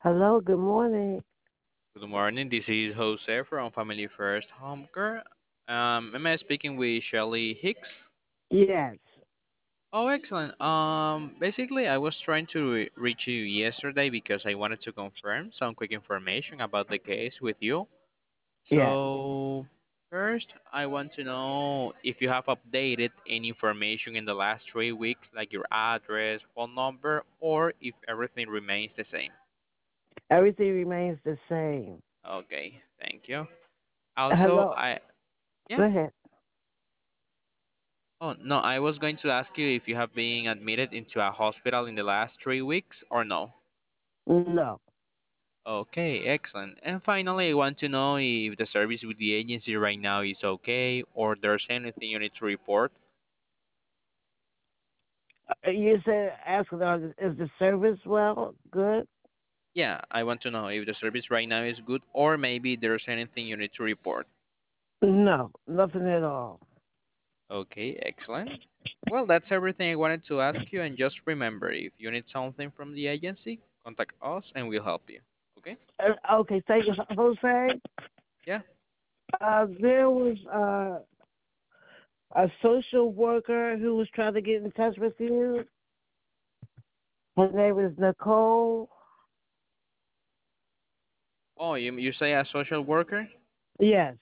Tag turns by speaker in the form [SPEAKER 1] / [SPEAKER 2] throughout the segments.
[SPEAKER 1] Hello, good morning.
[SPEAKER 2] Good morning. This is Jose from Family First Home Care. Am I speaking with Shelly Hicks?
[SPEAKER 1] Yes,
[SPEAKER 2] Oh, excellent. Basically, I was trying to reach you yesterday because I wanted to confirm some quick information about the case with you.
[SPEAKER 1] yes.
[SPEAKER 2] So, first, I want to know if you have updated any information in the last 3 weeks, like your address, phone number, or if everything remains the same.
[SPEAKER 1] Everything remains the same.
[SPEAKER 2] Okay, thank you. Also,
[SPEAKER 1] Hello,
[SPEAKER 2] yeah.
[SPEAKER 1] go ahead.
[SPEAKER 2] Oh, no, I was going to ask you if you have been admitted into a hospital in the last 3 weeks or no.
[SPEAKER 1] No.
[SPEAKER 2] Okay, excellent. And finally, I want to know if the service with the agency right now is okay or there's anything you need to report.
[SPEAKER 1] You said ask is the service well good?
[SPEAKER 2] Yeah, I want to know if the service right now is good or maybe there's anything you need to report.
[SPEAKER 1] No, nothing at all.
[SPEAKER 2] Okay, excellent. Well, that's everything I wanted to ask you. And just remember, if you need something from the agency, contact us and we'll help you. Okay?
[SPEAKER 1] Okay, thank you, Jose.
[SPEAKER 2] Yeah.
[SPEAKER 1] There was a social worker who was trying to get in touch with you. Her name is Nicole.
[SPEAKER 2] Oh, you say a social worker?
[SPEAKER 1] Yes.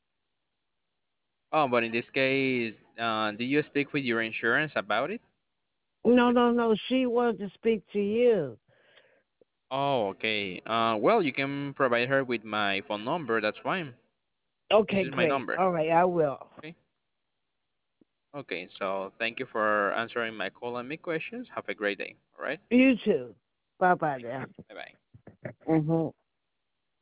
[SPEAKER 2] Oh, but in this case, did you speak with your insurance about it?
[SPEAKER 1] No, no, no. She wanted to speak to you.
[SPEAKER 2] Oh, okay. Well, you can provide her with my phone number. That's fine. This
[SPEAKER 1] Okay,
[SPEAKER 2] is my
[SPEAKER 1] great.
[SPEAKER 2] number.
[SPEAKER 1] All right, I will.
[SPEAKER 2] Okay. Okay. So thank you for answering my call and my questions. Have a great day. All right.
[SPEAKER 1] You too. Bye bye
[SPEAKER 2] Thank you.
[SPEAKER 1] now.
[SPEAKER 2] Bye bye.
[SPEAKER 1] Mhm.